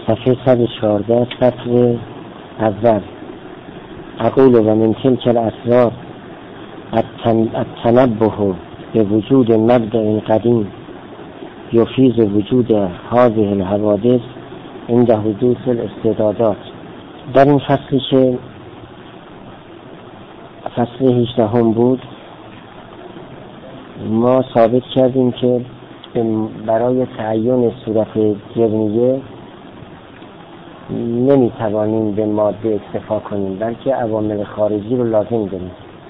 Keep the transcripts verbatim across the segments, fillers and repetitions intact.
صفحه صد و چهارده سطر اول. اقول و من تلك الاسرار التنبه به وجود مبدأ قدیم یفیز وجود هذه الحوادث عند حدوث الاستعدادات. در این فصلی که فصل هجده هم بود ما ثابت کردیم که برای تعیین صورت جرمیه نمی توانیم به ماده اکتفا کنیم، بلکه عوامل خارجی رو لازم داریم.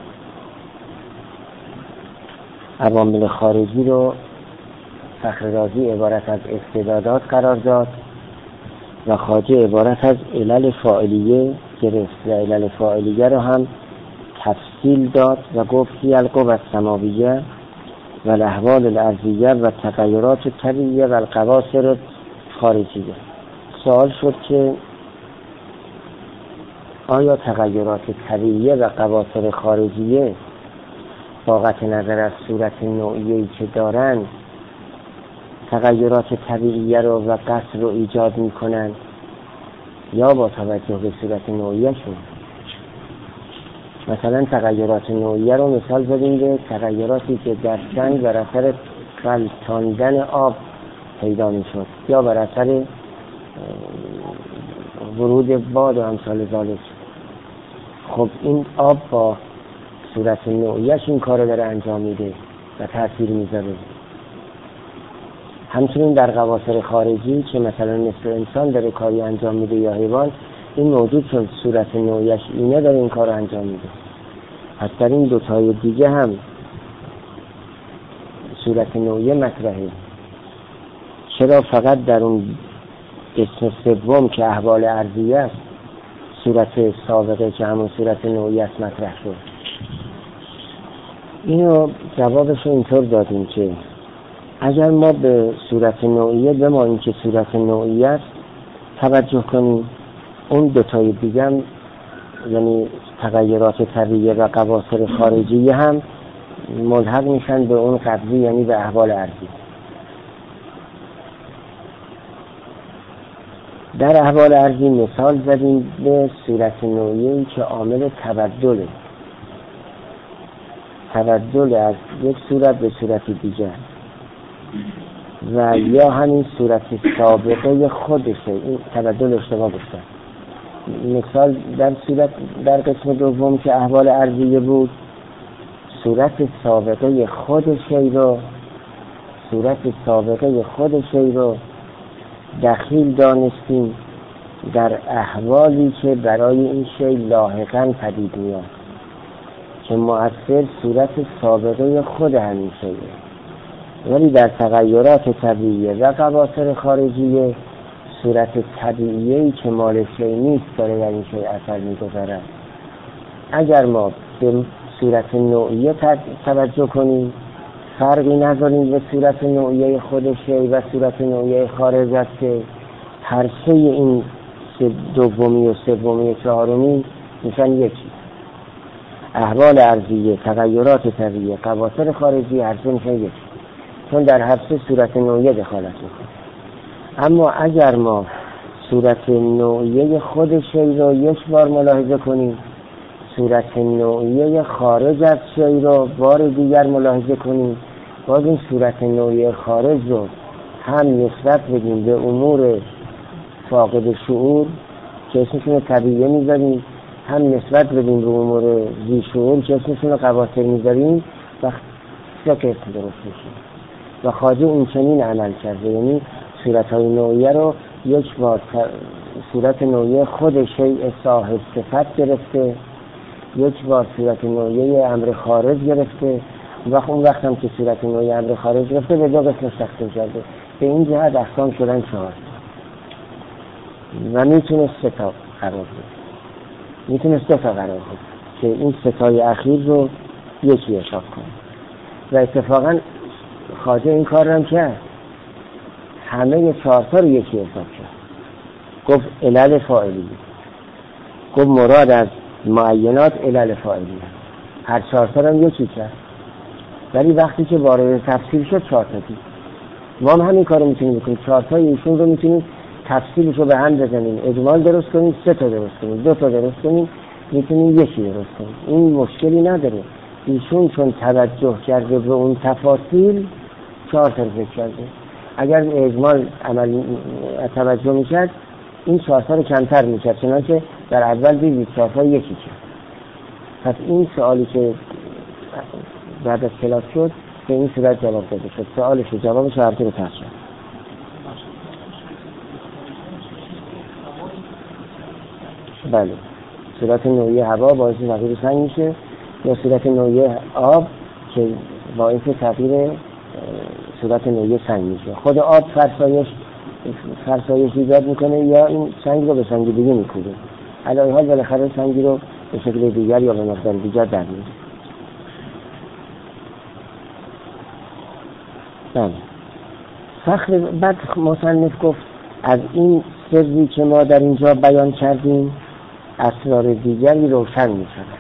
عوامل خارجی رو فخر رازی عبارت از استعدادات قرار داد و خواجه عبارت از علل فاعلیه گرفت و علل فاعلیه رو هم تفصیل داد و گفت هی القوة السماویه و الاحوال الارضیه و تغیرات طبیعیه و القواصر خارجیه. سوال شد که آیا تغیرات طبیعیه و قواصر خارجیه با قطع نظر از صورت نوعیه‌ای که دارن تغیرات طبیعیه رو و قصر رو ایجاد میکنن یا با توجه به صورت نوعیه شون؟ مثلا تغیرات نوعیه رو مثال زدیم به تغیراتی که در سنگ بر اثر غلتاندن آب پیدا میشد یا بر اثر ورود باد و امثال ذالک. خب این آب با صورت نوعیه‌اش این کار داره انجام میده و تاثیر میذاره. همچنین در قواصر خارجی که مثلا مثل انسان داره کاری انجام میده یا حیوان، این موجود چون صورت نوعیه‌اش اینه داره این کار انجام میده. پس در این دوتای دیگه هم صورت نوعیه مطرحه. چرا فقط در اون قسم سوم که احوال ارضیه است صورت سابقه که همون صورت نوعیه است مطرح شد؟ اینو جوابش اینطور دادیم که اگر ما به صورت نوعیه به ما این که صورت نوعیه است توجه کنیم، اون دوتای دیگه هم یعنی تغییرات طبیعیه و قواصر خارجی هم ملحق میشن به اون قبضی یعنی به احوال ارضی. در احوال ارضی مثال زدیم به صورت نوعیه‌ای که عامل تبدله، تبدل از یک صورت به صورت دیگر و یا همین صورت سابقه خودشه. این تبدل اشتباه گفتم. مثال در صورت در قسم دوم که احوال ارضیه بود صورت سابقه خود شی رو صورت سابقه خود شی رو دخیل دانستیم در احوالی که برای این شی لاحقاً پدید میاد که مؤثر صورت سابقه خود همین شیه. ولی در تغییرات طبیعیه و قواصر خارجیه صورت طبیعیه‌ای که مال شی نیست داره در این شی اثر میگذارد. اگر ما به صورت نوعیه توجه کنیم فرقی نذاریم به صورت نوعیه خود شی و صورت نوعیه خارج است که هر سه این دومی و سومی و چهارمی میشن یکی. احوال ارضیه، تغییرات طبیعیه، قواصر خارجی هر سه میشن یکی، چون در هر سه صورت نوعیه دخالت میکنه. اما اگر ما صورت نوعیه خود شی رو یک بار ملاحظه کنیم، صورت نوعیه خارج از شی رو بار دیگر ملاحظه کنیم، باز این صورت نوعیه خارج رو هم نسبت بدیم به امور فاقد شعور که اسمشون طبیعیه میذاریم، هم نسبت بدیم به امور ذی شعور که اسمشون قواصر میذاریم و شکل درست میشه. و خواجه این چنین عمل کرده، یعنی صورت‌های نوعیه رو یک بار صورت نوعیه خود شیء صاحب صفت گرفته، یک بار صورت نوعیه امر خارج گرفته و اون وقت هم که صورت نوعیه امر خارج گرفته به دو قسمش تقسیم کرده. به این جهت اقسام شدن چهار و میتونه سه تا قرار بده، میتونه سه تا قرار بده که این سه تای اخیر رو یکی حساب کنه. و اتفاقا خواجه این کار رو هم کرد، همه چهار تا رو یکی حساب کرد. گفت علل فاعلیه، گفت مراد از معینات علل فاعلیه، هر چهار تا رو هم یکی کرد. ولی وقتی که وارد تفسیر شد چهار تا دید، ما هم همین کار رو میتونیم بکنیم، چهار تا ایشون رو میتونیم تفصیلش رو به هم بزنیم، اجمال درست کنیم، سه تا درست کنیم، دو تا درست کنیم، میتونیم یکی درست کنیم. این مشکلی نداره. ایشون چون توجه کرده به اون تفاصیل چهار تا ذکر کرده. اگر اجمال عمل توجه میکرد این چهار تا رو کمتر میکرد، چنانچه در اول دیدید چهار تا یکی کرد. پس این سوالی که بعد از کلاس شد به این صورت جواب داده شد. سوالش و جوابش هر دو رو پس شد. بله، صورت نوعی هوا باعث تغییر سنگ میشه یا صورت نوعی آب که باعث تغییر صورت نوعی سنگ میشه. خود آب فرسایش فرسایش ایجاد میکنه یا این سنگ رو به سنگ دیگه میکوبه. علاوه حال بالاخره سنگی رو به شکل دیگر یا به مقدار دیگر در میاره. بله. فخر بعد مصنف گفت از این سری که ما در اینجا بیان کردیم اسرار دیگری روشن می شود.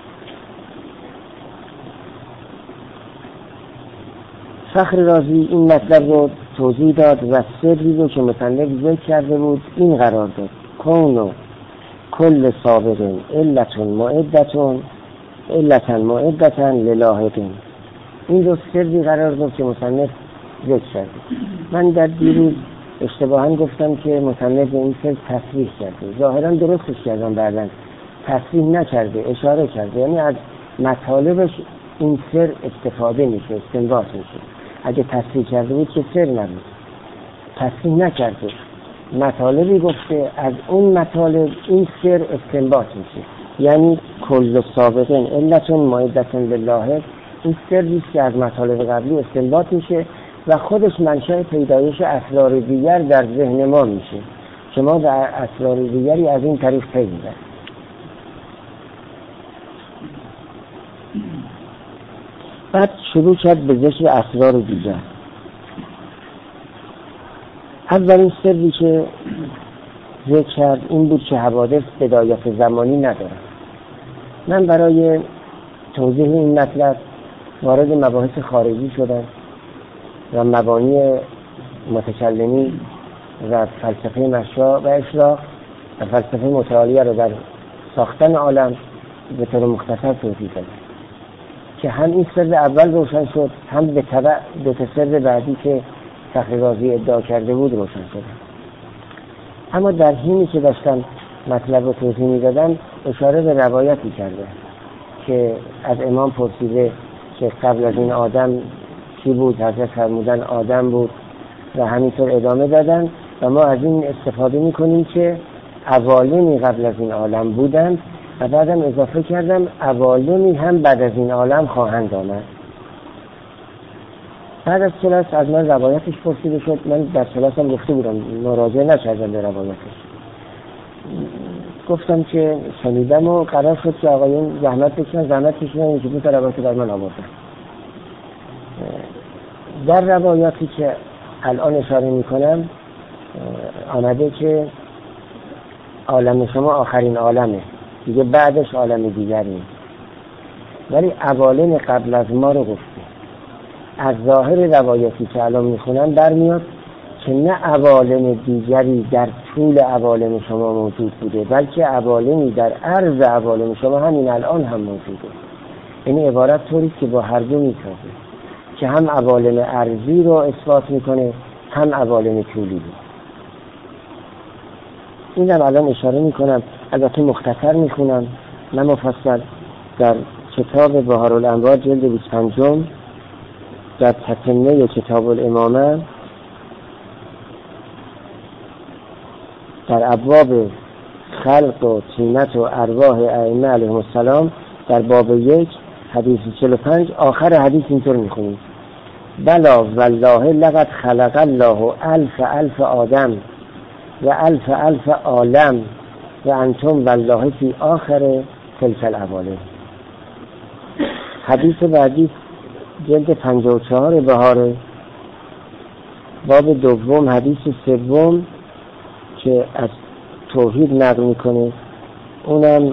فخر رازی این مطلب رو توضیح داد و سری رو که مصنف ذکر کرده بود این قرار داد: کونو کل سابقین علتون معدتون علتن معدتن للاحقین. این رو سری قرار داد که مصنف ذکر کرده. من در دیروز اشتباهاً گفتم که مصنف این سر تصریح کرده. ظاهراً درستش کردم، بعداً تصریح نکرده، اشاره کرده. یعنی از مطالبش این سر استفاده میشه، استنباط میشه. اگه تصریح کرده بود که سر نبود. تصریح نکرده، مطالبی گفته، از اون مطالب این سر استنباط میشه. یعنی کل سابقین علتون معدتون للاحق، این سریست که از مطالب قبلی استنباط میشه و خودش منشأ پیدایش اسرار دیگر در ذهن ما میشه که ما در اسرار دیگری از این طریق پی میبریم. بعد شروع کرد به ذکر اسرار دیگر. اولین سری که ذکر کرد این بود که حوادث بدایت زمانی ندارد. من برای توضیح این مطلب وارد مباحث خارجی شدم و مبانی متکلمی و فلسفه مشروع و اشراق و فلسفه متعالیه رو در ساختن عالم به طور مختصر توضیح دادم که هم این سر اول روشن شد، هم به تبع دو تا سر بعدی که فخر رازی ادعا کرده بود روشن شد. اما در حینی که داشتم مطلب رو توضیح میدادم اشاره به روایتی کرده که از امام پرسیده که قبل از این آدم کی بود؟ حضرت فرمودن آدم بود و همینطور ادامه دادن و ما از این استفاده میکنیم که عوالمی قبل از این عالم بودند و بعدم اضافه کردم عوالمی هم بعد از این عالم خواهند آمد. بعد از کلاس از من روایتش پرسیده شد. من در کلاس هم گفته بودم، مراجعه نکردم به روایتش. گفتم که شنیدم و قرار شد که آقایون زحمت بکشن زحمت بکشن این که دو تا روایت در من آوردن. در روایاتی که الان اشاره میکنم آمده که عالم شما آخرین عالمه، دیگه بعدش عالم دیگری، ولی عوالم قبل از ما رو گفته. از ظاهر روایتی که الان میخونم برمیاد که نه عوالم دیگری در طول عوالم شما موجود بوده، بلکه عوالمی در عرض عوالم شما همین الان هم موجوده. یعنی عبارت طوریست که با هر دو میسازه که هم عوالم عرضی رو اثبات میکنه هم عوالم طولی رو. این هم الان اشاره میکنم، البته مختصر میخونم نه مفصل. در کتاب بهار الانوار جلد بیست و پنج در تتمه کتاب الامامه در ابواب خلق و طینت و ارواح ائمه علیهم السلام در باب یک حدیث چهل و پنج آخر حدیث اینطور میخونیم: بلا والله لقد خلق الله الف الف آدم و الف الف عالم و انتم والله فی آخر تلک العوالم. حدیث بعدی جلد پنجاه و چهار بهاره، باب دوم حدیث سوم که از توحید نقل میکنه، اونم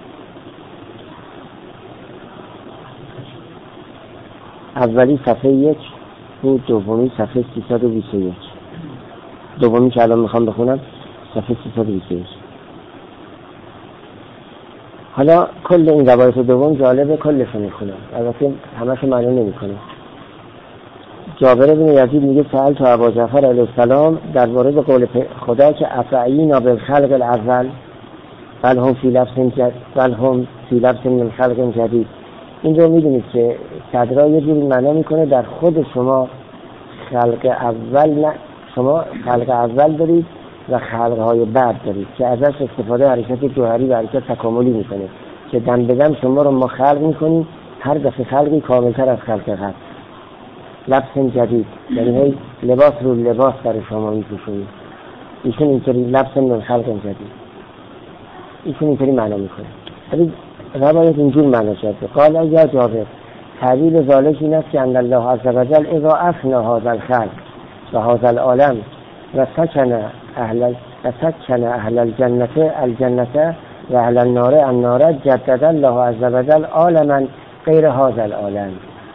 اولی صفحه یک بود، دومی صفحه سیصد و بیست و یک. دومی که الان میخوام بخونم صفحه سیصد و بیست و یک. حالا کل این روایت دوم جالبه، کلش رو میخونم، البته همش رو معنی نمیکنه. جابر بن یزید میگه سأل تا ابا جعفر علیه السلام در مورد قول خدا که افعینا بالخلق الاول بل هم فی لبس جدید بل هم فی لبس من خلق جدید. این رو میدونید که صدرا یه جوری معنا میکنه در خود شما خلق اول نه، شما خلق اول دارید و خلقهای بعد دارید که ازش استفاده حرکت جوهری و حرکت تکاملی میکنه که دم به دم شما رو ما خلق میکنیم، هر دفعه خلقی کاملتر از خلق قبل. لبس جدید یعنی هی لباس رو لباس برای شما میپوشونید. ایشون اینطوری لبس من خلق جدید، ایشون اینطوری معنا میکنه. ولی روایت اینجور معنا شده. قال یا جابر تعبیر ذالک این است که ان الله عز وجل اذا افنا هذا الخلق و هذا العالم و سکن اهل و سکن اهل الجنه الجنه و اهل النار النار جدد الله عز وجل عالما غیر هذا العالم،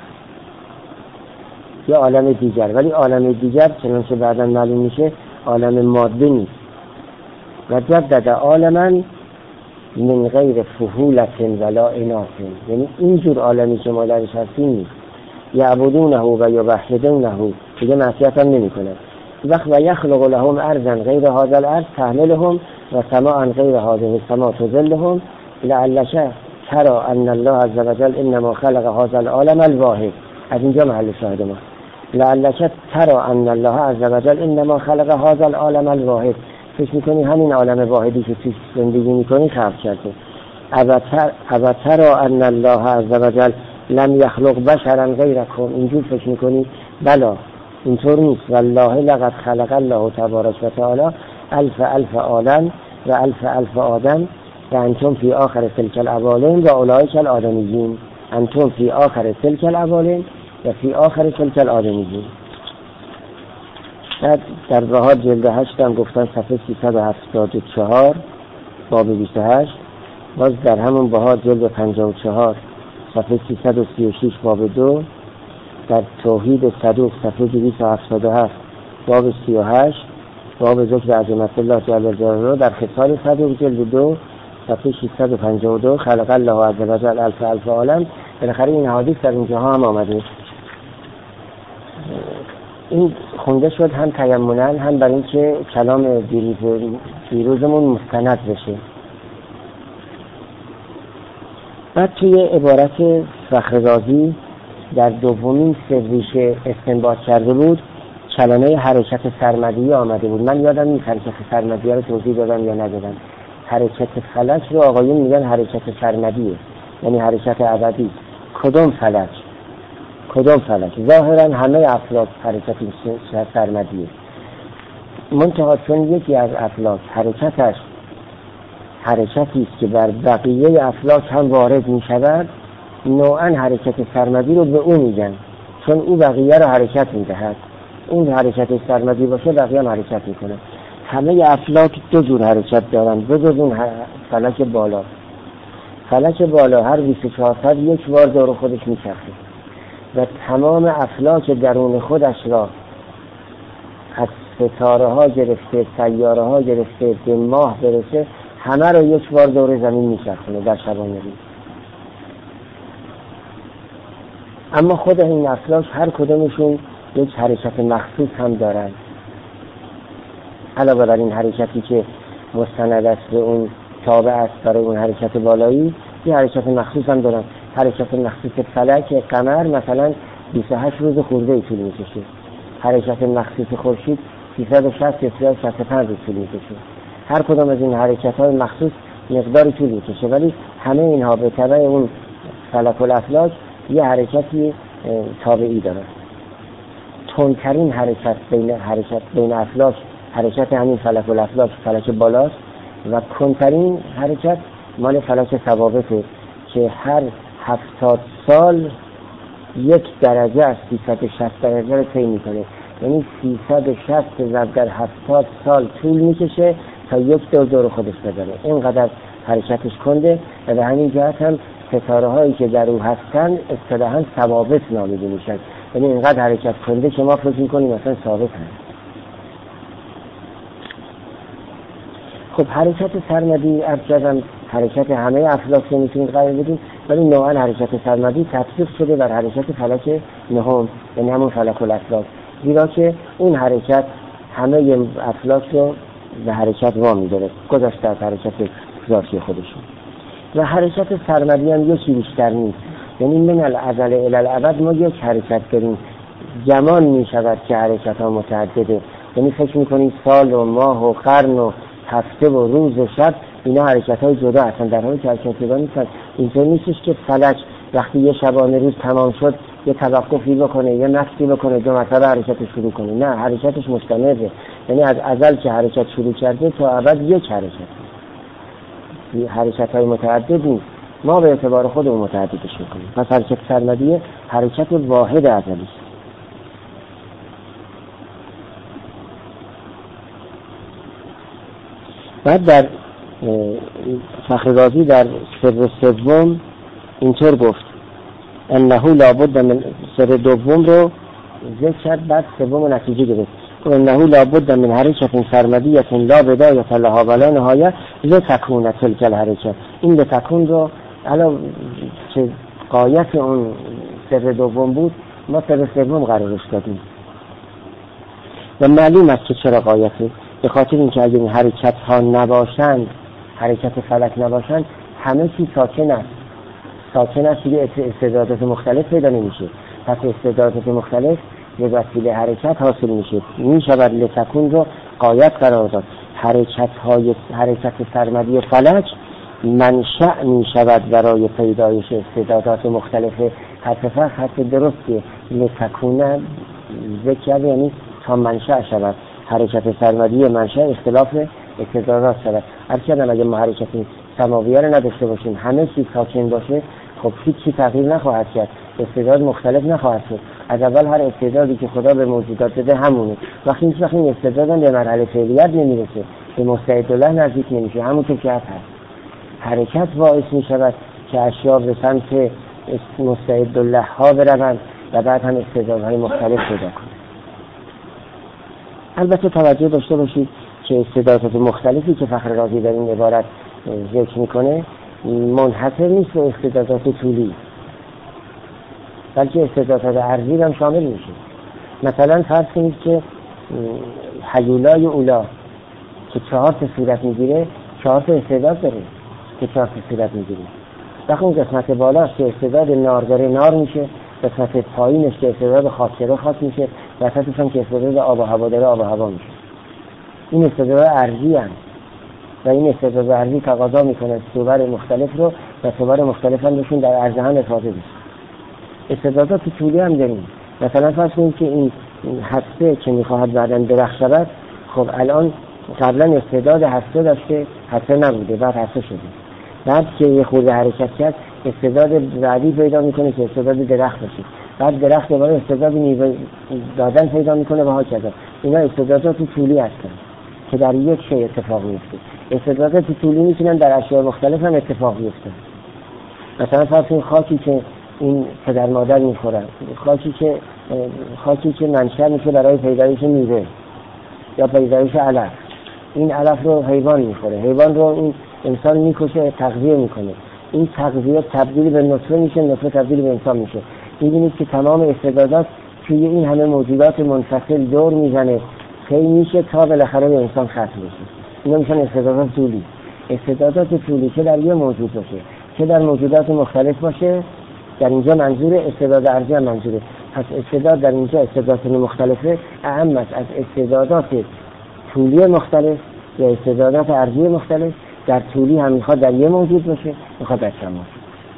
یه عالم دیگر، ولی عالم دیگر چنانچه بعدا معلوم میشه عالم ماده نیست. و جدد عالما من غیر فحولت ولا اناث، یعنی اینجور عالمی که ما درش هستیم نیست. یعبدونه و یوحدونه، دیگه معصیت هم نمی کنند. وقت و یخلق لهم ارضا غیر هذا الارض تحملهم و سماعا غیر هذه السماء تظلهم لعلک ترى ان الله عز وجل انما خلق هذا العالم الواحد. از اینجا محل شاهد ما. لعلک ترى ان الله عز وجل انما خلق هذا العالم الواحد، فکر میکنی همین عالم واحدی که توی زندگی میکنی خلق کرده. ابتر ان الله عز وجل لم یخلق بشرا غیرکم، اینجور فکر میکنی؟ بلا اینطور نیست. والله لقد خلق الله تبارک و تعالی الف الف عالم و الف الف آدم و انتم فی آخر تلک العوالم و اولئک الآدمیین. انتم فی آخر تلک العوالم و فی آخر تلک الآدمیین. در بهار جلد هشت هم گفتن صفحه سیصد و هفتاد و چهار باب بیست و هشت، باز در همون بهار جلد پنجاه و چهار صفحه سیصد و سی و شش باب دو، در توحید صدوق صفحه دویست و هفتاد و هفت باب سی و هشت باب ذکر عظمت الله جل جلاله، در خصال صدوق جلد دو صفحه ششصد و پنجاه و دو خلق الله عز وجل الف الف عالم. بالاخره این حدیث در اینجاها هم آمده. این خونده شد هم تیمنا هم برای اینکه کلام دیروز دیروزمون مستند بشه. بعد توی عبارت فخررازی در دومین سرویش استنباط کرده بود کلمه حرکت سرمدیه آمده بود. من یادم نیست حرکت سرمدیه رو توضیح دادم یا ندادم. حرکت فلک رو آقایون میگن حرکت سرمدیه، یعنی حرکت ابدی. کدوم فلک؟ کدوم فلک؟ ظاهرا همه افلاک حرکت سرمدیه، منتها چون یکی از افلاک حرکتش حرکتی است که بر بقیه افلاک هم وارد می شود، نوعا حرکت سرمدی رو به اون میگن، چون او بقیه رو حرکت می دهد. اون حرکت سرمدی باشه بقیه هم حرکت می کنه. همه افلاک دو جور حرکت دارن بجز اون فلک بالا. فلک بالا هر بیست و چهار ساعت یک بار دور خودش می چرخه و تمام افلاک درون خودش را از ستاره ها گرفته سیاره ها گرفته به ماه برسه همه رو یک بار دور زمین میچرخونه در شبانه روز. اما خود این افلاک هر کدومشون یک حرکت مخصوص هم دارن. علاوه بر این حرکتی که مستند است به اون تابع است برای اون حرکت بالایی، یه حرکت مخصوص هم دارن. حرکت مخصوص فلک قمر مثلا بیست و هشت روز خورده طول میکشه. حرکت مخصوص خورشید سیصد و شصت یا سیصد و شصت و پنج روز طول میکشه. هر کدام از این حرکت های مخصوص مقداری طول میکشه، ولی همه اینها به تبع اون فلک الافلاک یه حرکتی تابعی دارن. تندترین حرکت بین حرکت بین افلاک حرکت همین فلک الافلاک فلک بالاست و کندترین حرکت مال فلک ثوابته که هر هفتاد سال یک درجه از سیصد و شصت درجه رو طی میکنه. یعنی سیصد و شصت ضرب در هفتاد سال طول میکشه تا یک دور دور خودش بزنه. اینقدر حرکتش کنده و به همین جهت هم ستاره هایی که در او هستن اصطلاحاً ثوابت نامیده میشن. یعنی اینقدر حرکت کنده که ما فکر میکنیم مثلا ثابت هست. خب حرکت سرمدی ابجدم حرکت همه افلاک رو میتونید قرار بدیم، ولی نوعا حرکت سرمدی تطبیق شده بر حرکت فلک نهم، یعنی همون فلک الافلاک، زیرا که اون حرکت همه افلاک رو به حرکت وامی داره گذشته از حرکت ذاتی خودشون. و حرکت سرمدی هم یکی بیشتر نیست، یعنی من الازل الی الابد ما یک حرکت داریم. گمان می شود که حرکت ها متعدده، یعنی فکر میکنید سال و ماه و قرن و هفته و روز و شب اینا حرکت های جدا هستن، در حالی که حرکت جدا نیستن. اینطور نیستش که فلک وقتی یه شبانه روز تمام شد یه توقفی بکنه، یه مکسی بکنه، دو مرتبه حرکت شروع کنه. نه، حرکتش مستمره، یعنی از ازل که حرکت شروع کرده تا ابد یک حرکت، حرکت های متعدد نیست. ما به اعتبار خودمون متعددش میکنیم. پس حرکت سرمدیه حرکت واحد ازلی است. بعد در فخررازی در سر سوم اینطور گفت انه لابد من، سر دوم رو ذکر کرد بعد سوم رو نتیجه گرفت. انه لابد من حرکت سرمدیه لا بدایه لها ولا نهایه لتکون تلک الحرکت. این لتکون رو الان که غایت اون سر دوم بود ما سر سوم قرارش دادیم و معلوم است که چرا غایته. به خاطر اینکه اگر این حرکت ها نباشند، حرکت فلک نباشند، همه چی ساکن است. ساکن است دیگه استعدادات مختلف پیدا نمیشه. پس استعدادات مختلف به وسیله حرکت حاصل میشه. میشود لتکون رو غایت قرار داد. حرکت های حرکت سرمدی فلک منشأ میشود برای پیدایش استعدادات مختلف. حرف فقط حرف درسته. لتکون ذکر یعنی تا منشأ شود. حرکت سرمدی منشأ اختلاف استعدادات شود. هرچند اگه ما حرکت سماویه رو نداشته باشیم، همه چیز ساکن باشه، خب هیچی تغییر نخواهد کرد، استعداد مختلف نخواهد شد. از اول هر استعدادی که خدا به موجودات داده همونه. وقتی هیچ وقت این استعداد به مرحله فعلیت نمیرسه، به مستعدالله نزدیک نمیشه، همونطور که هست. حرکت باعث میشود که اشیاء به سمت مستعدالله ها بروند و بعد هم استعدادهای مختلف پیدا کنند. البته توجه داشته باشید که استعدادات مختلفی که فخررازی در این عبارت ذکر میکنه منحصر نیست به استعدادات طولی، بلکه استعدادات عرضی هم شامل میشه. مثلا فرض کنید که هیولای اولا که چهار تا صورت میگیره، چهار تا استعداد داره که چهار تا صورت میگیره. وقتی اون قسمت بالاش که استعداد نار داره نار میشه، قسمت پایینش که استعداد خاکره خاک میشه، وسطش هم که استعداد آب و هوا داره آب و هوا میشه. این استعداد عرضی هست و این استعداد عرضی تقاضا میکنه صور مختلف رو و صور مختلف هم بهشون در عرض هم افاضه بشه. استعدادات طولی هم داریم. مثلا فرض کنید که این هسته که میخواهد بعداً درخت شود، خب الان قبلا استعداد هسته داشته، هسته نبوده، بعد هسته شده. بعد که یه خورده حرکت کرد استعداد بعدی پیدا میکنه که استعداد درخت باشه، بعد درخت دوباره استعداد میوه دادن پیدا میکنه و ها کذا. اینا استعدادات طولی هستن که در یک شی اتفاق میفته. استعدادات طولی میتونن در اشیاء مختلف هم اتفاق بیفته. مثلا فرض کنید خاکی که این پدر مادر میخورن، خاکی که خاکی که منشأ میشه برای پیدایش میوه یا پیدایش علف، این علف رو حیوان میخوره، حیوان رو این انسان میکشه تغذیه میکنه، این تغذیه تبدیل به نطفه میشه، نطفه تبدیل به انسان میشه. میبینید که تمام استعدادات توی این همه موجودات منفصل دور میزنه، خیلی میشه تا بالاخره به انسان ختم بشه. اینا میشن استعدادات طولی. استعدادات طولی که در یه موجود باشه که در موجودات مختلف باشه، در اینجا منظور استعداد عرضی هم منظوره. پس استعداد در اینجا استعدادات مختلفه اهم است از استعدادات طولی مختلف یا استعدادات عرضی مختلف. در طولی هم میخواد در یه موجود باشه، میخواد در چند موجود.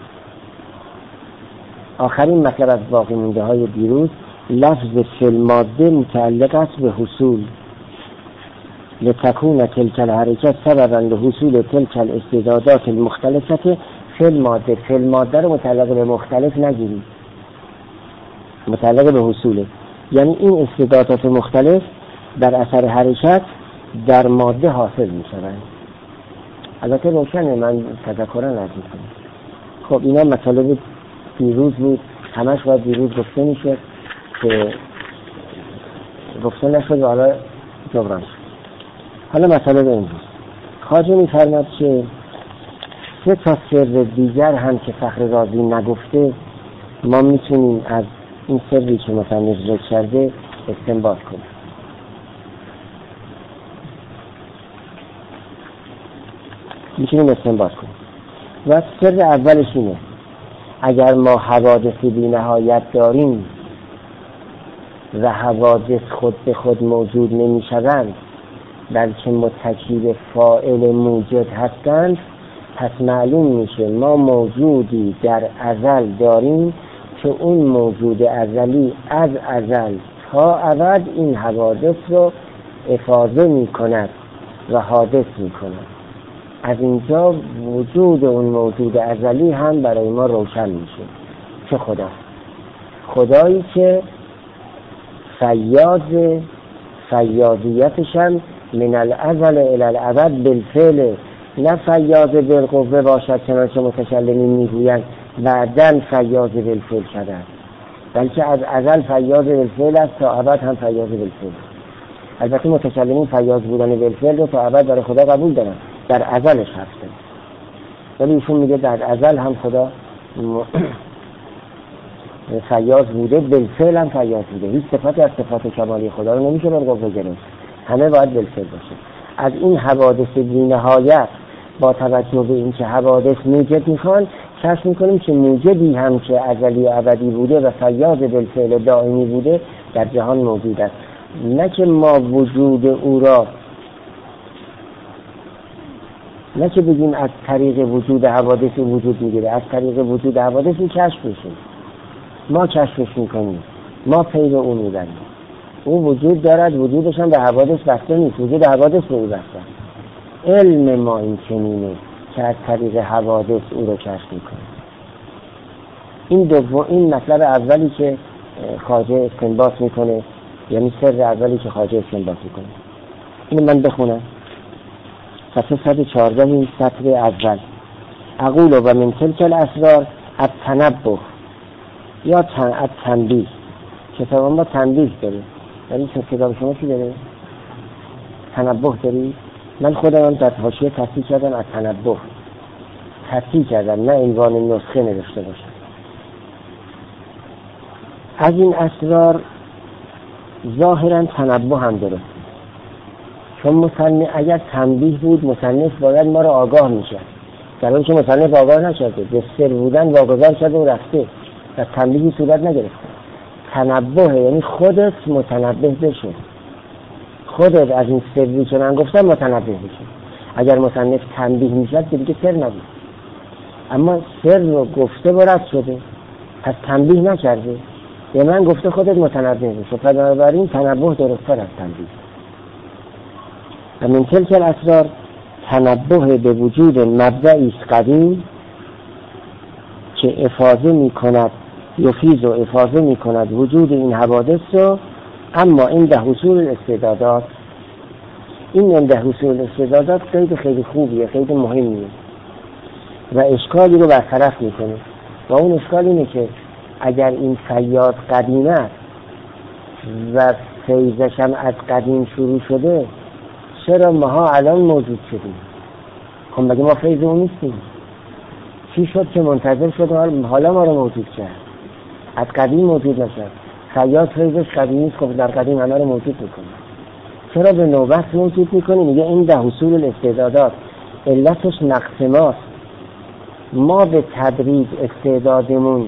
آخرین مطلب از باقی مونده های دیروز، لفظ فعل ماده متعلق است به حصول. لتکون تلک الحرکت سببا لحصول تلک الاستعدادات المختلفه. فعل ماده فعل ماده رو متعلق به مختلف نگیرید، متعلق به حصوله. یعنی این استعدادات مختلف در اثر حرکت در ماده حاصل می شوند. البته روشنه، من تذکرا عرض می‌کنم. خب اینا مطالب دیروز بود، همش باید دیروز گفته میشه که گفته نشد و حالا جبران شد. حالا مطالب امروز. خواجه می‌فرماید که سه تا سر دیگر هم که فخر رازی نگفته ما میتونیم از این سری که مصنف ذکر کرده استنباط کنیم. میتونیم استنباط کنیم. و سر اولش اینه: اگر ما حوادث بی نهایت داریم و حوادث خود به خود موجود نمی شوند بلکه متکی به فاعل موجد هستند، پس معلوم میشه ما موجودی در ازل داریم که اون موجود ازلی از ازل تا ابد این حوادث رو افاضه می کند و حادث می کند. از اینجا وجود اون موجود ازلی هم برای ما روشن میشه که خدا خدایی که فیاض فیاضیتش هم من الازل الی الابد بالفعل، نه فیاض بالقوه باشد چنانچه متکلمین میگویند بعدن فیاض بالفعل شده، بلکه از ازل فیاض بالفعل است تا ابد هم فیاض بالفعل. البته متکلمین فیاض بودن بالفعل رو تا ابد برای خدا قبول دارن، در ازلش هسته، ولی ایشون میگه در ازل هم خدا فیاض بوده، بالفعل هم فیاض بوده. هیچ صفتی از صفات کمالی خدا رو نمیشه بالقوه گرفت، همه باید بالفعل باشه. از این حوادث بی نهایت با توجه به این که حوادث موجد میخوان کشف میکنیم که موجدی هم که ازلی و ابدی بوده و فیاض بالفعل دائمی بوده در جهان موجود است. نه که ما وجود او را نه که بگیم از طریق وجود حوادث وجود میگیره، از طریق وجود حوادث کشف میشه، ما کشفش میکنیم، ما پی اون میبریم. او وجود دارد، وجودش هم به حوادث بسته نیست، وجود حوادث به او بسته. علم ما این چنینه که از طریق حوادث او رو کشف میکنه. این دوم، این مطلب اولی که خواجه استنباط میکنه، یعنی سر اولی که خواجه استنباط میکنه. اینو من بخونم. صفحه صد و چهارده این سطر اول: اقول و من تلک الاسرار التنبه یا التنبیه. کتاب ما تنبیه داره، ولی کتاب شما چی داره؟ تنبه داری؟ من خودم در حاشیه تصحیح کردم از تنبه تصحیح کردم، نه عنوان نسخه نوشته باشم. از این اسرار ظاهرا تنبه هم داره، چون مصنف اگر تنبیه بود مصنف باید ما رو آگاه میشه، در حالی که مصنف آگاه نشده، به سر بودن واگذار شده و رفته و تنبیهی صورت نگرفته. تنبه یعنی خودت متنبه بشو، خودت از این سری که من گفتم متنبه بشو. اگر مصنف تنبیه میشد که دیگه سر نبود، اما سر رو گفته و رد شده، پس تنبیه نکرده، به من گفته خودت متنبه بشو، بنابراین تنبه درست‌تر از تنبیه. و من تلک الاسرار تنبه به وجود مبدعی است قدیم که افاضه می کند یفیض و افاضه می کند وجود این حوادث رو، اما این ده حصول الاستعدادات، این این ده حصول الاستعدادات خیلی خیلی خوبیه، خیلی مهمیه و اشکالی رو برطرف می کنه. و اون اشکال اینه که اگر این فیاض قدیم است و فیضش هم از قدیم شروع شده، چرا ماها الان موجود شدیم؟ خب مگه ما فیض اون نیستیم؟ چی شد که منتظر شد حالا ما رو موجود کرد؟ از قدیم موجود نشد. فیاض فیضش قدیم نیست، خب در قدیم همه رو موجود میکنه. چرا به نوبت موجود میکنه؟ میگه این ده حصول الاستعدادات علتش نقص ماست. ما به تدریج استعدادمون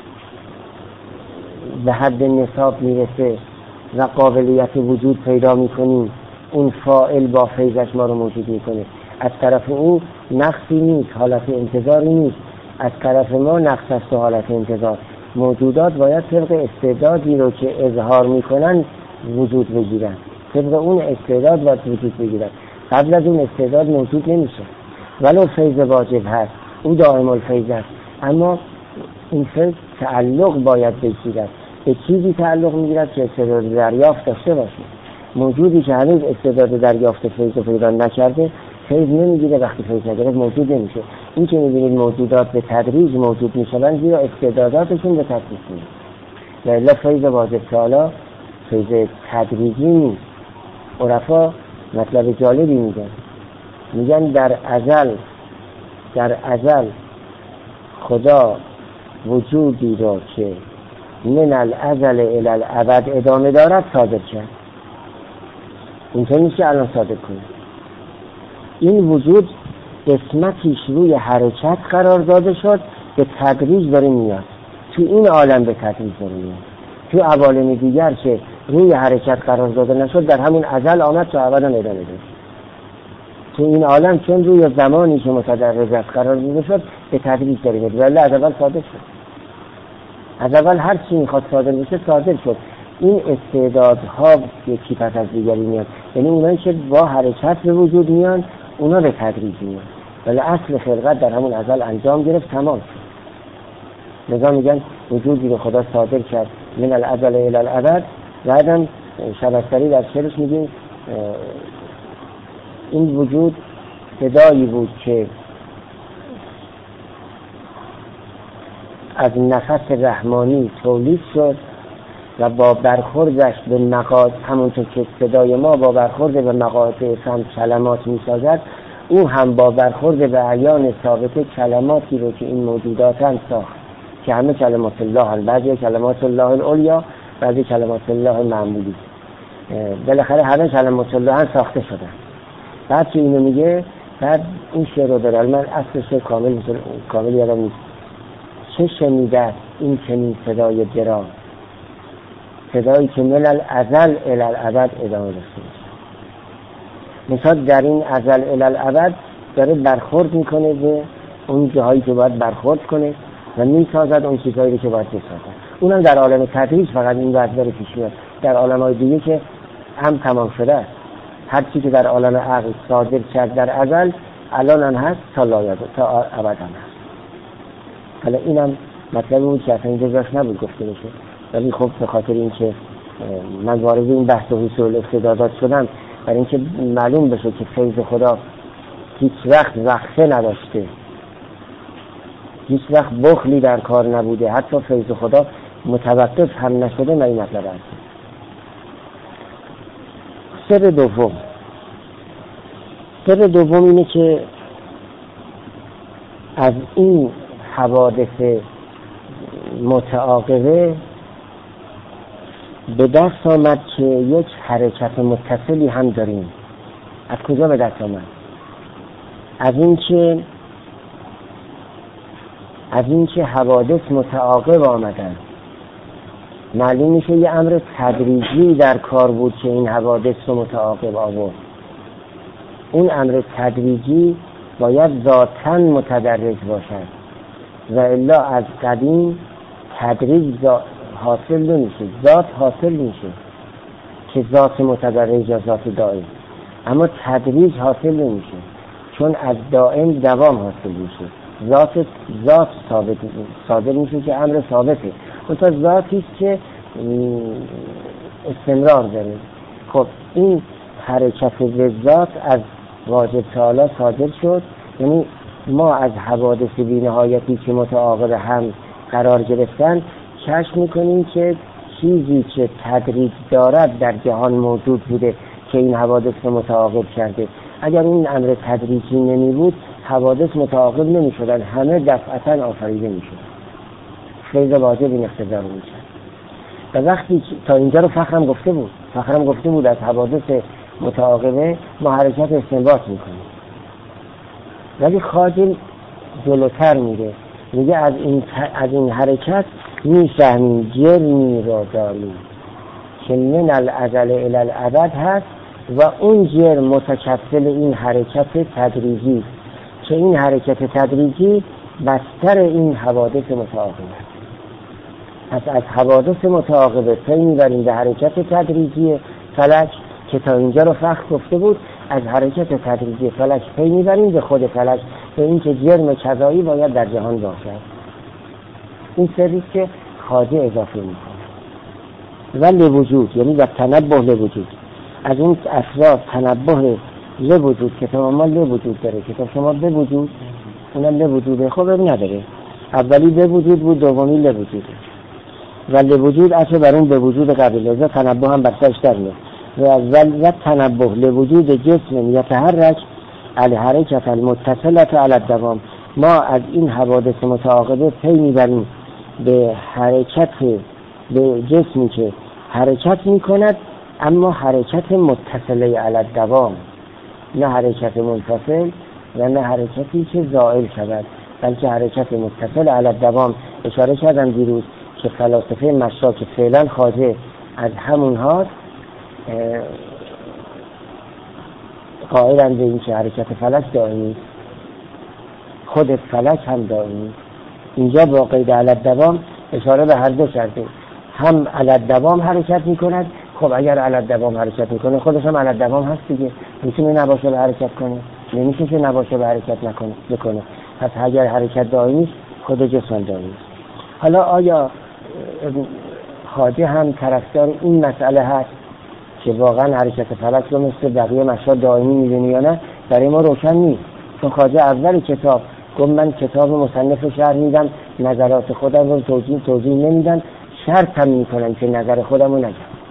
به حد نصاب میرسه و قابلیت وجود پیدا میکنیم، اون فاعل با فیضش ما رو موجود میکنه. از طرف او نقصی نیست، حالت انتظاری نیست. از طرف ما نقص است و حالت انتظار. موجودات باید طبق استعدادی رو که اظهار میکنن وجود بگیرن، طبق اون استعداد باید وجود بگیرن. قبل از اون استعداد موجود نمیشه، ولو فیض واجب هست، او دائم الفیض است، اما این فیض تعلق باید بگیرد، به چیزی تعلق میگیرد که استعداد دریافت داشته باشه. موجودی که هنوز استعداد دریافت فیض رو پیدا نکرده فیض نمیگیره، وقتی فیض نگرفت موجود نمیشه. این که میبینید موجودات به تدریج موجود میشن زیرا استعداداتشون به تدریج میشه، و الا فیض واجب تعالی فیض تدریجی نیست. عرفا مطلب جالبی میگن، میگن در ازل در ازل خدا وجودی را که من الازل الی الابد ادامه دارد صادر کرد. اینطور نیست که الان صادر کنه. این وجود قسمتیش روی حرکت قرار داده شد، به تدریج داره میاد. تو این عالم به تدریج داره میاد. تو عوالم دیگر که روی حرکت قرار داده نشد، در همون ازل آمد تا ابد ادامه داد. تو این عالم چون روی زمانی که متدرج است قرار داده شد، به تدریج داره میاد. ولی از اول صادر شد. از اول هر چی میخواد صادر بشه صادر شد. این استعدادها یکی پس از دیگری میاد. یعنی اونایی که با حرکت به وجود میان، اونا به تدریج میان. ولی اصل خلقت در همون ازل انجام گرفت، تمام شد. لذا میگن وجودی رو خدا صادر کرد من الازل الی الابد. بعدم شبستری در شعرش میگه این وجود صدایی بود که از نفس رحمانی تولید شد و با برخوردش به مقاطع، همونطور که صدای ما با برخورد به مقاطع سمت کلمات میسازد، او هم با برخورد به اعیان ثابته کلماتی رو که این موجوداتن ساخت که همه کلمات الله هست. بعضی کلمات الله العلیا، بعضی کلمات الله معمولی. بالاخره همه کلمات الله هم ساخته شدن. بعد که اینو میگه، بعد این شعر رو داره. من اصل شعر کامل کامل یادم نیست. چه شنیده این چنین صدای گران، صدایی که من الازل الی الابد ادامه داشته باشه. مثلا در این ازل الی الابد داره برخورد میکنه به اون جاهایی که باید برخورد کنه و میسازد اون چیزهایی که باید بسازد. اونم در عالم تدریج فقط این وقت داره پیش میاد. در عالم‌های دیگه که هم تمام شده است. هر چی که در عالم عقل صادر کرد در ازل، الان هم هست تا لایه تا ابد هم هست. حالا اینم مطلب بود که اصلا اینجا جاش نبود گفته بشه، ولی خب به خاطر اینکه من وارد این بحث و حصول استعدادات شدم، برای اینکه معلوم بشه که فیض خدا هیچ وقت وقفه نداشته، هیچ وقت بخلی در کار نبوده، حتی فیض خدا متوقف هم نشده. من این مطلب هست. سر دوم سر دوم اینه که از این حوادث متعاقبه به دست آمد که یک حرکت متصلی هم داریم. از کجا به دست آمد؟ از این که از این که حوادث متعاقب آمدن. معلوم میشه یه امر تدریجی در کار بود که این حوادث رو متعاقب آورد. اون امر تدریجی باید ذاتاً متدرج باشد و الا از قدیم تدریج حاصل نمیشه، ذات حاصل میشه که ذات متدرج یا ذات دائم، اما تدریج حاصل نمیشه چون از دائم دوام حاصل میشه. ذات ذات ثابت صادر میشه که امر ثابته، اون تا ذاتی است که استمرار داره. خب این حرکت به ذات از واجب تعالی صادر شد، یعنی ما از حوادث بی‌نهایتی که متعاقب هم قرار گرفتن کشف میکنیم که چیزی که تدریج دارد در جهان موجود بوده که این حوادث رو متعاقب کرده. اگر این امر تدریجی نمی بود حوادث متعاقب نمی شدن، همه دفعتا آفریده می شدن. فیض واجب این اقتضا رو می شد. و وقتی تا اینجا رو فخرم گفته بود فخرم گفته بود از حوادث متعاقبه ما حرکت استنباط می کنیم، ولی خواجه جلوتر میره، میگه از این از این حرکت میفهمیم جرمی را داریم که من الازل الی الابد هست و اون جرم متکفل این حرکت تدریجی که این حرکت تدریجی بستر این حوادث متعاقبه است. پس از حوادث متعاقبه پی میبریم به حرکت تدریجی فلک که تا اینجا رو فخر گفته بود. از حرکت تدریجی فلک پی میبریم به خود فلک، به این که جرم کذایی باید در جهان باشد. این سری که خواجه اضافه میکنه و لوجود، یعنی و تنبه لوجود. از اون اسرار تنبه لوجود که تماما لوجود داره، که تا شما به وجود اونم لوجوده. خب اب نداره، اولی به وجود بود، دومی لوجوده و لوجود اصلا بر اون به وجود قبل ازا تنبه هم برسش در میاد. و اول و تنبه لوجود جسم یتحرک الحرکت المتصلة علی الدوام، ما از این حوادث متعاقبه پی میبریم به حرکت، به جسمی که حرکت میکند اما حرکت متصله علی الدوام، نه حرکت منفصل و نه حرکتی که زائل شود، بلکه حرکت متصل علی الدوام. اشاره کردم دیروز که فلاسفه مشا که فعلا خواجه از همون هاست قائلند به این که حرکت فلک دائمی، خود فلک هم دائمی. اینجا با قید علی الدوام اشاره به هر دو کرده، هم علی الدوام حرکت میکند. خب اگر علی الدوام حرکت میکنه خودش هم علی الدوام هست دیگه، میتونه نباشه به حرکت کنه، نمیشه که نباشه به حرکت نکنه بکنه. پس اگر حرکت دائمی خود جسم دائمی. حالا آیا خواجه هم طرفدار این مسئله هست که واقعا حرکت فلک رو مثل بقیه مشا دائمی میدونی یا نه؟ برای ما روشن نیست، چون خواجه اول کتاب گفت من کتاب مصنف شرح میدم، نظرات خودم رو توضیح توضیح نمیدم، شرط هم میکنم که نظر خودم رو نگم.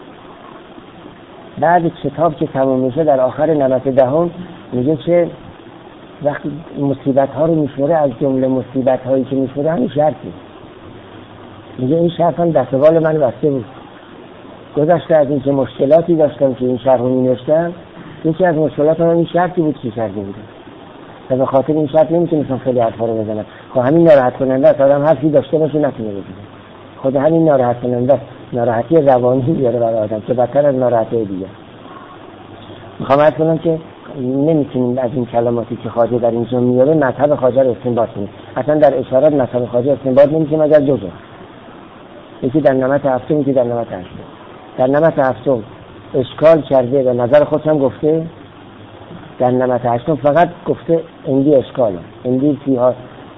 بعد کتاب که تموم میشه در آخر نمط دهم میگه که وقتی مصیبت ها رو میشمره، از جمله مصیبت هایی که میشمره همین شرطی، میگه این شرط هم دست بال من بسته بود. گذشته از این که مشکلاتی داشتم که این شرح رو مینوشتم، یکی از مشکلات هم این شرطی بود که کرده بودم و به خاطر این شرط نمیتونستم خیلی حرفا رو بزنم. خب همین ناراحت کننده است، آدم حرفی داشته باشه نتونه بزنه، خود همین ناراحت کننده است، ناراحتی روانی بیاره برای آدم که بدتر از ناراحتی دیگه. میخوام عرض کنم که نمیتونیم از این کلماتی که خواجه در اینجا میاره مذهب خواجه رو استنباط کنیم. اصلا در اشارات مذهب خواجه استنباط نمیشه مگر دو جا، یکی در نمط هفتم، یکی در نمط هشتم. در نمط هفتم اشکال کرده و نظر خودش هم گفته، در نمط هشتم فقط گفته اندی اشکاله، اندی فیها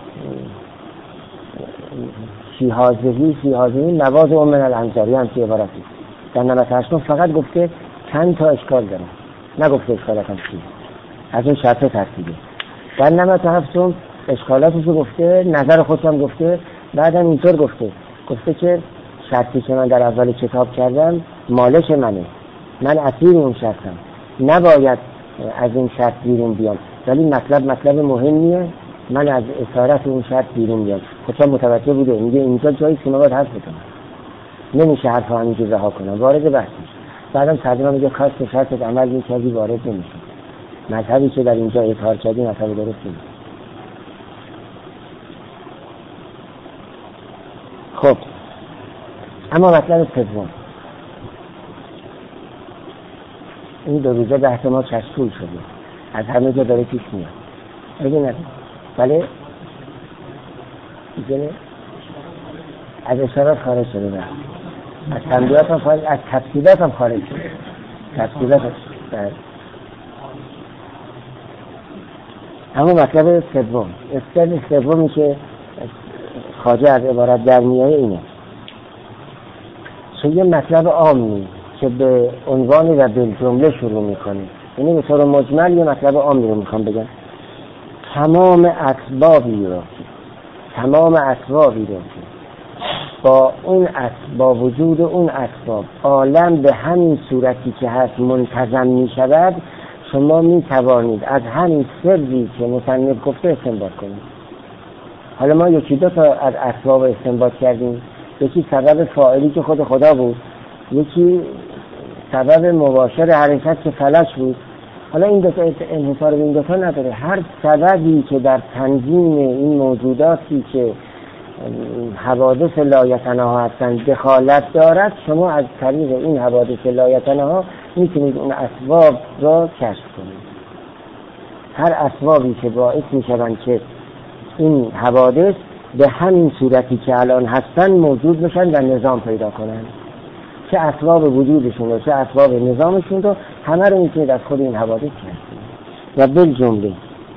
فیهازهی فیهازهی نواز و من الانجاری هم که عبارتی. در نمط هشتم فقط گفته چند تا اشکال داره، نگفته اشکالات هم چی، از اون شرط ترتیبه. در نمط هفتم اشکالاتش رو گفته، نظر خودش هم گفته، بعدم اینطور گفته گفته که شرطی که من در اول کتاب کردم مالک منه، من اسیر اون شرطم، نباید از این شرط بیرون بیام، ولی مطلب مطلب مهمیه، من از اسارت اون شرط بیرون بیام. خودم متوجه بوده میگه اینجا جایی که باید حرف بزنم، نمیشه حرف همینجور رها کنم، وارد بحث میشه. بعدم ترجمه میگه کاش به شرطت عمل میکردی وارد نمیشه، مذهبی که در اینجا اظهار کردی مذهب درست نیست. خب اما مطلب سوم، این دو روزه بحث ما چشتول شده، از همه جا داره پیش میاد، اگه نه بله دیگه از اشارات خارج شده، نه از تنبیهات هم خارج، از تفصیلات هم خارج شده، تفصیلات هم بله. اما مطلب سوم، استاد سومی که خواجه از عبارت در میایه اینه که یه مطلب عامی که به عنوان و به جمله شروع میکنه، یعنی به طور مجمل یه مطلب عامی رو میخوام بگم. تمام اسبابی رو تمام اسبابی رو با اون اسباب، با وجود اون اسباب عالم به همین صورتی که هست منتظم میشود، شما میتوانید از همین سری که مصنف گفته استنباط کنید. حالا ما یکی دو تا از اسباب استنباط کردیم، یکی سبب فاعلی که خود خدا بود، یکی سبب مباشر حرکت که فلک بود. حالا این دو تا انحصار به این دو تا نداره، هر سببی که در تنظیم این موجوداتی که حوادث لایتناها هستند دخالت دارد، شما از طریق این حوادث لایتناها میتونید اون اسباب را کشف کنید. هر اسبابی که باعث میشوند که این حوادث به همین صورتی که الان هستن موجود بشن و نظام پیدا کنن، چه اسباب وجودشون رو چه اسباب نظامشون رو همه رو میتونید از خود این حوادث کنید. و بالجمله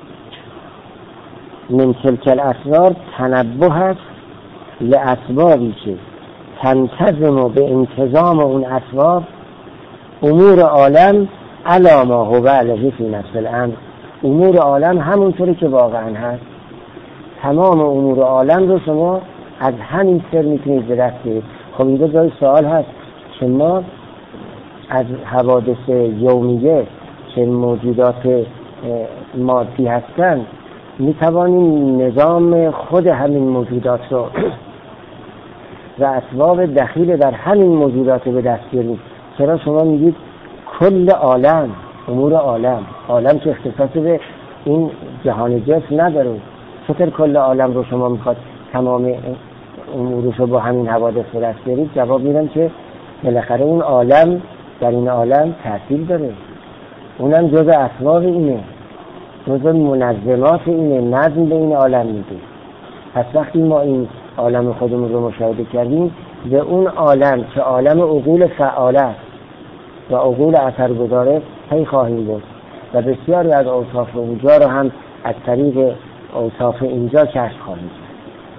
من تلک الاسرار تنبه هست لاسبابی که تنتظم به انتظام اون اسباب امور عالم علی ما هو علیه فی نفس الامر. امور عالم همونطوری که واقعا هست، تمام امور عالم رو شما از همین سر میتونید به دست بیارید. خب اینجا جای سوال هست که ما از حوادث یومیه که موجودات مادی هستند می توانیم نظام خود همین موجودات رو و اسباب دخیل در همین موجودات رو به دست بیاریم. چرا شما میگید کل عالم، امور عالم، عالم که اختصاص به این جهان جسم نداره، چطور کل عالم رو شما میخواد تمام امورش رو با همین حوادث به دست بیارید؟ جواب میدم که بالاخره اون عالم در این عالم تأثیر داره، اونم جز اسباب اینه، جز منظمات اینه، نظم به این عالم میده. پس وقتی ما این عالم خودمون رو مشاهده کردیم، به اون عالم که عالم عقول فعاله است و عقول اثرگذاره پی خواهیم بود و بسیاری از اوصاف اونجا رو هم از طریق اوصاف اینجا کشف خواهیم کرد.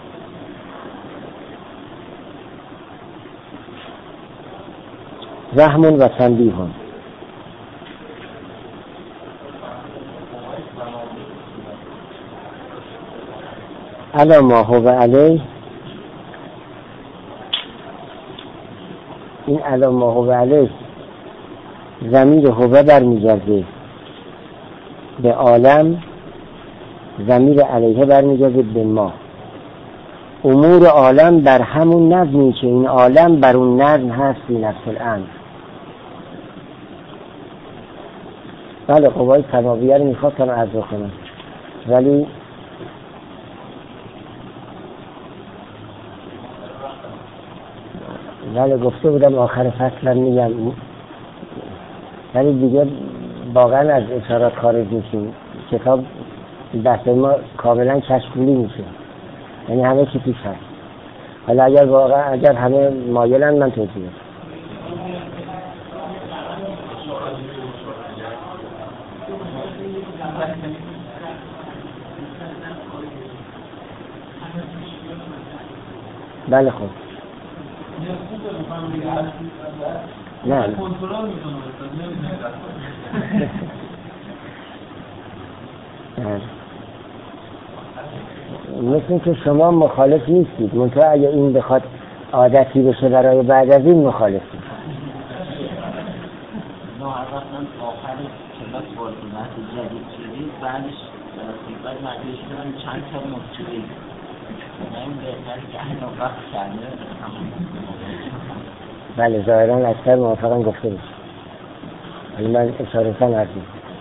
رحم و تنبیه. علی ما هو علیه، این علی ما هو علیه ضمیر هو برمیگرده به عالم، ضمیر علیه برمیگرده به ما. امور عالم بر همون نظمی که این عالم بر اون نظم هست بی نفس الامر. بله قوای سماویه رو میخواستم عرض کنم، ولی ولی گفته بودم آخر فصل میگم، ولی دیگه واقعا از اشارات خارج میشیم. کتاب دست ما کاملا کشفولی میشه، یعنی همه چی پیش هست. حالا اگر واقعا اگر همه مایلن من توضیح بدم. بله خب نه مثل که شما مخالف نیستید، منطقه اگه این بخواد عادتی بشه برای بعد از این مخالفید. ما هر وقت من آخر کلاس وارد بحث جدید شدید، بعدش بعد معنیش کنم چند تا مبتدی من بهتر که این وقت کرده. بله ظاهرا اکثر موافقا گفته میشه، ولی من اشاره کنم عرض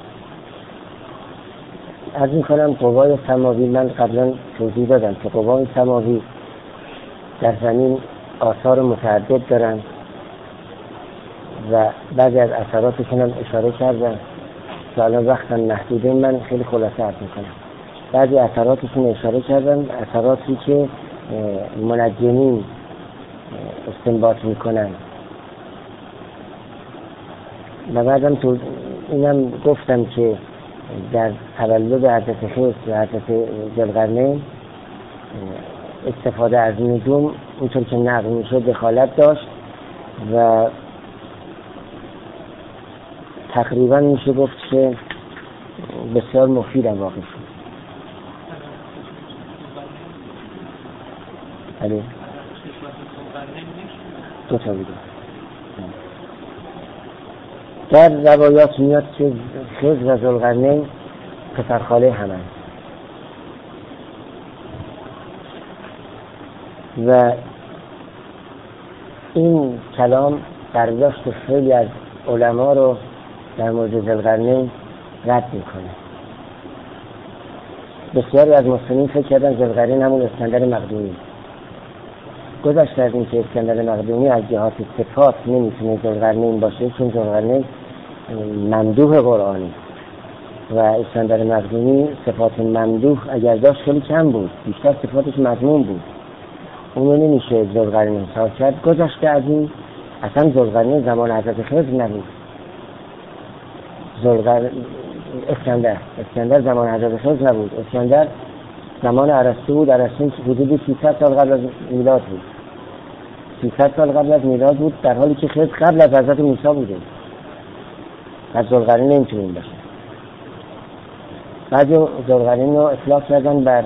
عرض میکنم قوای سماوی. من قبلا توضیح دادم که قوای سماوی در زمین آثار متعدد دارن و بعضی از اثراتشون هم اشاره کردم که الان وقتم محدوده، من خیلی خلاصه عرض میکنم. بعضی اثراتشون اشاره کردم، اثراتی که منجمین استنباط میکنن و بعدم تو اینم گفتم که در تولد حضرت خضر و حضرت ذوالقرنین استفاده از نجوم اونطور که نقل میشه دخالت داشت و تقریبا میشه گفت که بسیار مفیدم واقع شد. بله دو تا بوده. در روایات میاد که خضر و ذوالقرنین پسرخاله همند و این کلام برداشت خیلی از علما رو در مورد ذوالقرنین رد میکنه. بسیاری از مسلمین فکر کردن ذوالقرنین همون اسکندر مقدونی. گذشته از این که اسکندر مقدونی از جهات صفات نمیتونه ذوالقرنین باشه چون ذوالقرنین ممدوح قرآنی و اسکندر مقدونی صفات ممدوح اگر داشت خیلی کم بود، بیشتر صفاتش مضمون بود، اونو نمیشه ذوالقرنین حساب کرد. گذشته از این اصلا ذوالقرنین زمان حضرت خضر نبود. ذوالقرنین اسکندر اسکندر زمان حضرت خضر نبود، اسکندر زمان ارسطو بود. ارسطو حدود سیصد سال قبل از میلاد بود، سیصد سال قبل از میلاد بود، در حالی که خضر قبل از حضرت موسی بوده. از ذوالقرنین نمیتونه این باشه. بعضی ذوالقرنین رو اطلاق کردن بر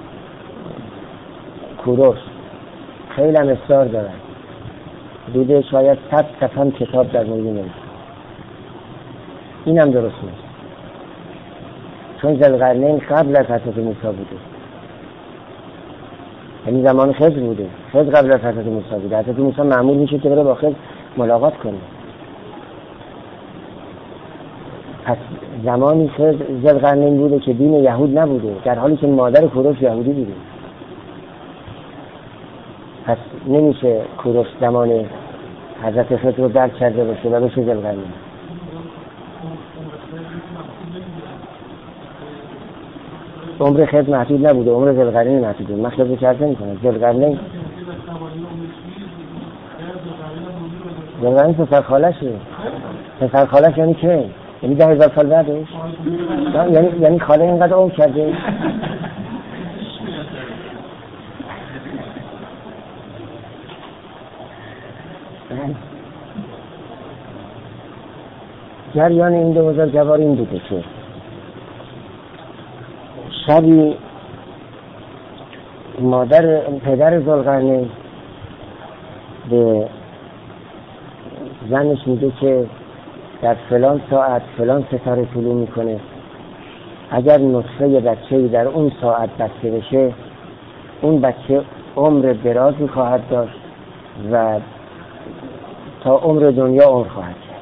کوروش، خیلی هم اصرار دارن، حدود شاید صد صفحه کتاب در مورد نوشته. این هم درست نیست. چون ذوالقرنین قبل از حضرت موسی بوده، یعنی زمان خضر بوده، خضر قبل از حضرت موسی بوده. حضرت موسی مأمور میشه که بره با خضر ملاقات کنه. پس زمانی خضر ذوالقرنین بوده که دین یهود نبوده، در حالی که مادر کوروش یهودی بوده. پس نمیشه کوروش زمان حضرت خضر رو درک کرده باشه و بشه ذوالقرنین. عمر خضر محدود نبوده، عمر ذوالقرنین محدود بوده. من خضر کرده نمی‌کنم. ذوالقرنین ذوالقرنین پسر خالشه. پسر خالش یعنی که یعنی ده هزار سال بعدش، یعنی یعنی خاله اینقدر عمر کرده. جریان این دو بزرگوار این بوده که شبی مادر پدر ذوالقرنین به زنش میگه که در فلان ساعت فلان ستاره طلوع میکنه، اگر نطفه بچه‌ای در اون ساعت بسته بشه اون بچه عمر درازی خواهد داشت و تا عمر دنیا عمر خواهد کرد.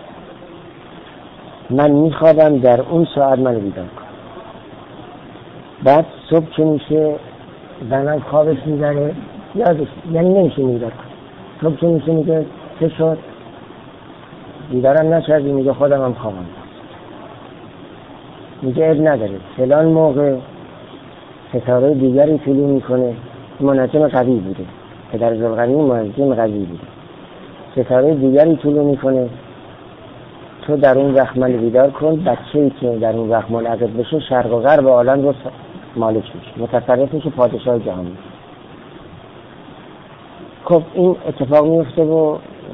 من میخوابم در اون ساعت منو بیدار کن. بعد صبح که میشه زنم خوابش میبره، یادش یعنی نمیشه بیدار کن. صبح که میشه میگه چه شد؟ بیدارم نشدی؟ میگه خودم هم خوابم. میگه اب نداره، فلان موقع ستاره دیگری طلوع میکنه. منجم قوی بوده، پدر ذوالقرنین منجم قوی بوده. ستاره دیگری طلوع میکنه، تو در اون وقت من بیدار کن. بچه‌ای که در اون وقت منعقد بشه شرق و غرب عالم رو مالک میشه، متصرف میشه، پادشاه جهان میشه. خب این اتفاق میفته و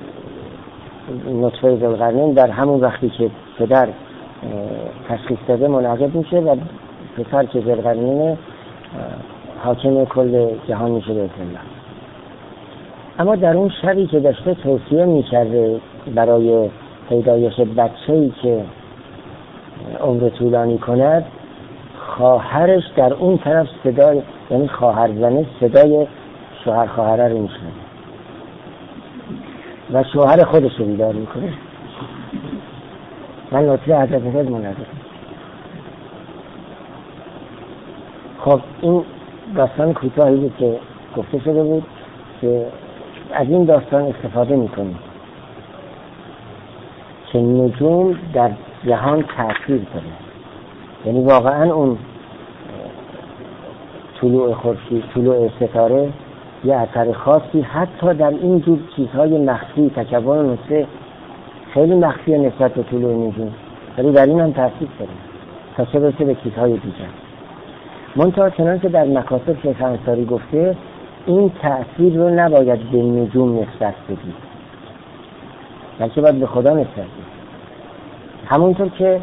نطفه ذوالقرنین در همون وقتی که پدر تشخیص داده منعقد میشه و پسر که ذوالقرنین حاکم کل جهان میشه به اصطلاح. اما در اون شبی که داشته توصیه میکرده برای پیدایش بچه‌ای که عمر طولانی کند، خواهرش در اون طرف صدای، یعنی خواهر زنه صدای شوهر خواهره رو میشنوه و شوهر خودش رو بیدار میکنه. من نطفه حضرت خضر منعقد. خب این داستان کوتاهی بود که گفته شده بود که از این داستان استفاده میکنیم که نجوم در جهان تأثیر داره. یعنی واقعا اون طلوع خورشید، طلوع ستاره یه اثر خاصی حتی در این جور چیزهای مخفی، تکون نطفه خیلی مخفی نسبت به طلوع نجوم، ولی در این هم تأثیر داره تا چه برسه به چیزهای دیگر. منتها چنانکه در مکاتب شیخ انصاری گفته این تأثیر رو نباید به نجوم نسبت بدید، بلکه باید به خدا نسبت بدید. همونطور که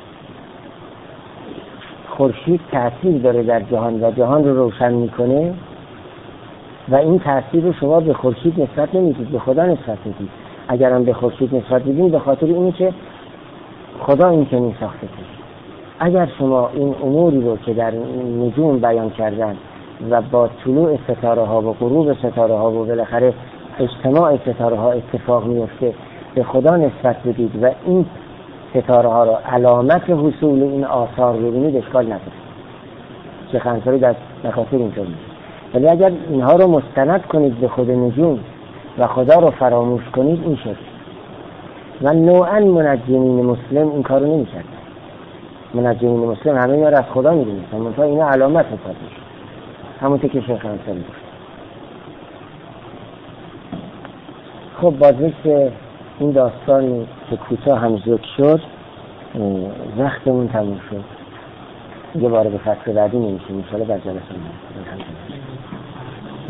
خورشید تأثیر داره در جهان و جهان رو روشن میکنه و این تأثیر رو شما به خورشید نسبت نمیدید، به خدا نسبت میدید. اگر هم به خورشید نسبت بدید به خاطر اینه که خدا این چنین ساخته شده. اگر شما این اموری رو که در نجوم بیان کردن و با طلوع ستاره ها و غروب ستاره ها و بالاخره اجتماع ستاره ها اتفاق میفته به خدا نسبت بدید و این ستاره ها را علامت حصول این آثار ببینید، اشکال نداره. شیخ انصاری در مکاتب اینطور میگه. ولی اگر اینها رو مستند کنید به خود نجوم و خدا رو فراموش کنید این شد. و نوعا منجمین مسلم این کارو نمی‌کرد. منجمین مسلم همه اینا رو از خدا می‌دونستن، منتها اینا علامت حساب میشه. همونطور که شیخ انصاری گفت. خب با ذکر این داستانی که کوتاه هم ذکر شد وقتمون تموم شد. یه بار به فصل بعدی نمیشیم ان شاءالله در جلسه بعد.